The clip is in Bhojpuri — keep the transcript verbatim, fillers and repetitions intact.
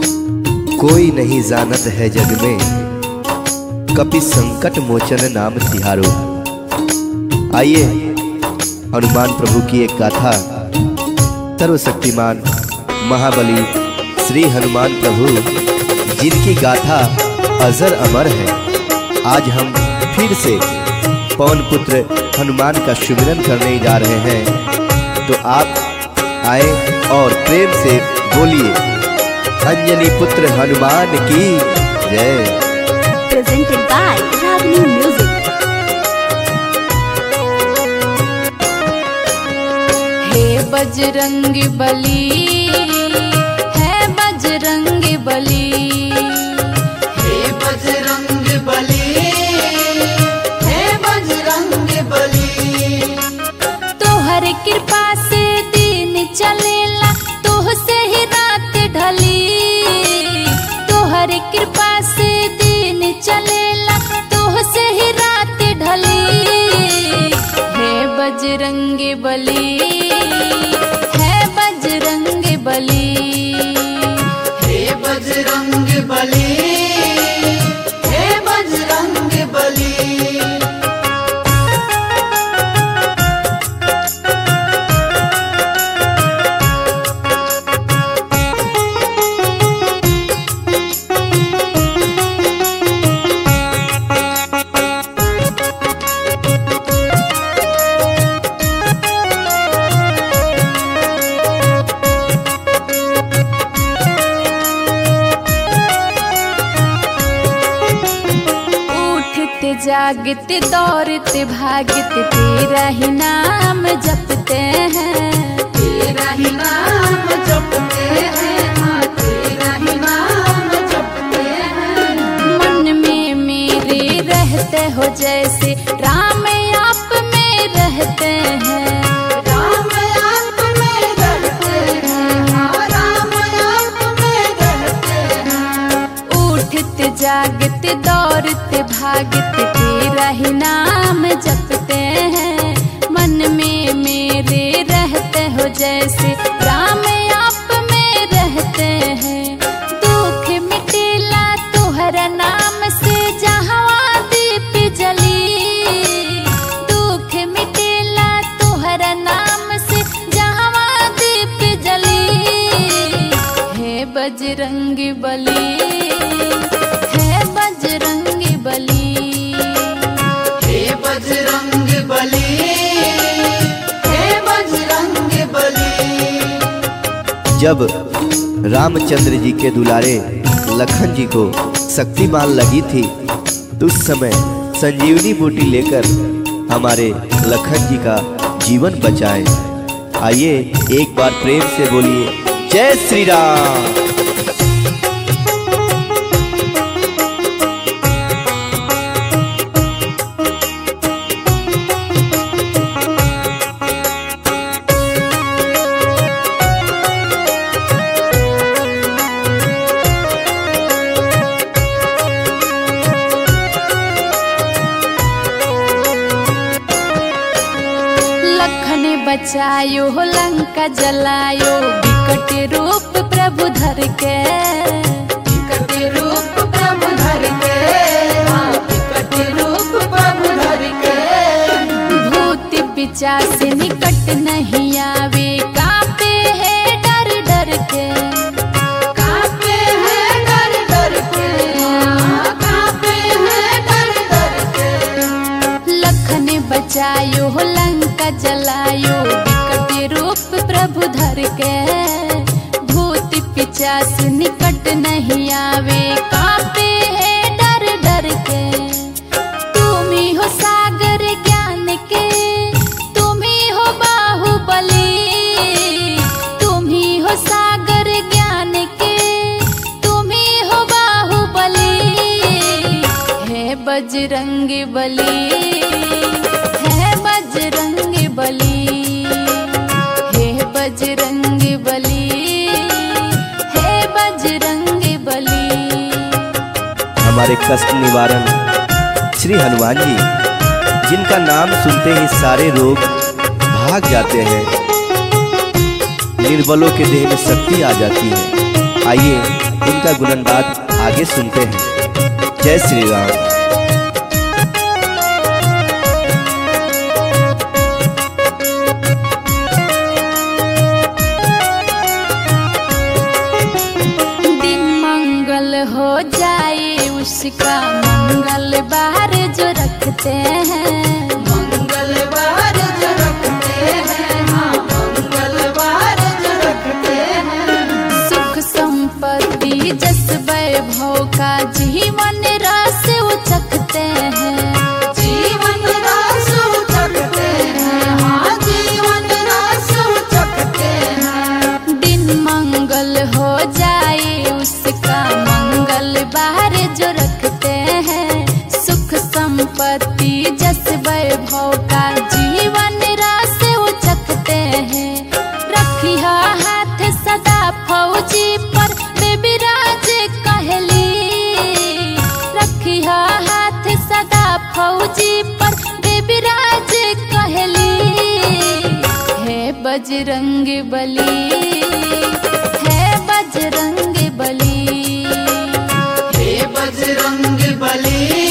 कोई नहीं जानत है जग में, कपि संकट मोचन नाम तिहारो। आइए हनुमान प्रभु की एक गाथा, सर्वशक्तिमान महाबली श्री हनुमान प्रभु जिनकी गाथा अजर अमर है। आज हम फिर से पवन पुत्र हनुमान का सुमिरन करने जा रहे हैं, तो आप आए और प्रेम से बोलिए अंजनी पुत्र हनुमान की जय। Presented by Ragini Music। हे बजरंग बली, है बजरंग बली, हे बजरंग बली, हे बजरंग बली। तोहर कृपा से दिन चलेला, तोह से ही रात ढली। तोहर कृपा से दिन चलेला, तोह से ही रात ढली। हे बजरंग बली, है बजरंग बली, हे बजरंग बली, हे बजरंग बली। जागते दौड़ते भागते तेरा ही नाम जपते हैं, तेरा ही नाम जपते हैं, हाँ तेरा ही नाम जपते हैं। मन में मेरे रहते हो जैसे राम आप में रहते हैं। राम आप में रहते हैं, हाँ राम आप में रहते हैं। उठते जागते दौड़ते भागते तेरा ही नाम जपते हैं। मन में मेरे रहते हो जैसे राम आप में रहते हैं। दुख मिटेला तोहरा नाम से जहाँ दीप जली। दुख मिटेला तोहरा नाम से जहाँ दीप जली। हे बजरंग बली, है बजरंग बली, हे बजरंग बली, हे बजरंग बली। जब रामचंद्र जी के दुलारे लखन जी को शक्तिमान लगी थी, तो उस समय संजीवनी बूटी लेकर हमारे लखन जी का जीवन बचाएं। आइए एक बार प्रेम से बोलिए जय श्री राम। बचायो हो लंका जलायो, विकट रूप प्रभु धर के। विकट रूप प्रभु धर के, हाँ विकट रूप प्रभु धर के। भूत पिशाच निकट नहीं आवे, कांपे है डर डर के। कांपे है डर डर के, हाँ कांपे है डर डर के। लखन बचायो हो लंका जलायो, विकट रूप प्रभु धर के। भूत पिशाच निकट नहीं आवे, कांपे है डर डर के। तुम ही हो सागर ज्ञान के, तुम ही हो बाहुबली। तुम ही हो सागर ज्ञान के, तुम ही हो बाहुबली। है बजरंग बली, है बजरंग बली, हे बजरंग बली, हे बजरंग बली। हमारे कष्ट निवारण श्री हनुमान जी, जिनका नाम सुनते ही सारे रोग भाग जाते हैं, निर्बलों के देह में शक्ति आ जाती है। आइए उनका गुणगान आगे सुनते हैं। जय श्री राम। हो जाए उसका मंगलवार जो रखते हैं, मंगलवार जो रखते हैं, हाँ मंगलवार जो रखते हैं। सुख संपत्ति जस वैभव का जीवन रस उचखते हैं, जीवन रस उचखते हैं, हाँ जीवन रस उचखते हैं। दिन मंगल हो जाए उसका मंगलवार जो रखते हैं, सुख संपत्ति जस वैभव का जीवन रस उचखते हैं। रखिया हाथ सदा फौजी पर देवीराज कहली, रखिया हाथ सदा फौजी पर देवीराज कहली। है बजरंग बली, है बजरंग बली, हे बजरंग बली।